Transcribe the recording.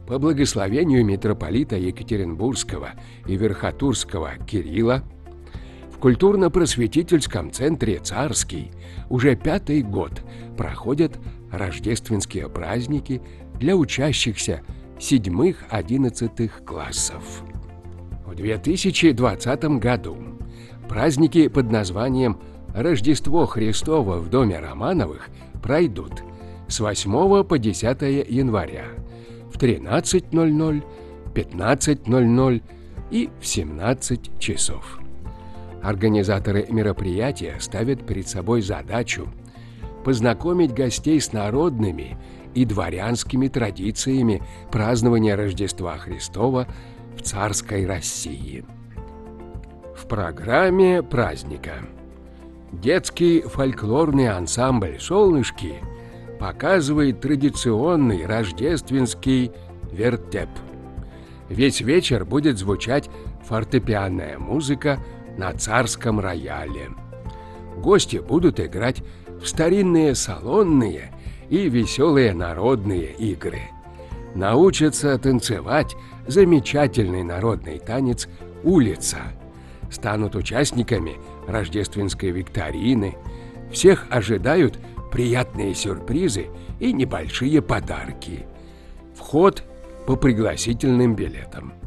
По благословению митрополита Екатеринбургского и Верхотурского Кирилла в культурно-просветительском центре «Царский» уже 5-й год проходят рождественские праздники для учащихся 7-11 классов. В 2020 году праздники под названием «Рождество Христово в доме Романовых» пройдут с 8 по 10 января в 13:00, 15:00 и в 17 часов. Организаторы мероприятия ставят перед собой задачу познакомить гостей с народными и дворянскими традициями празднования Рождества Христова в царской России. В программе праздника детский фольклорный ансамбль «Солнышки» показывает традиционный рождественский вертеп. Весь вечер будет звучать фортепианная музыка на царском рояле. Гости будут играть в старинные салонные и веселые народные игры. Научатся танцевать замечательный народный танец «Улица». Станут участниками рождественской викторины. Всех ожидают приятные сюрпризы и небольшие подарки. Вход по пригласительным билетам.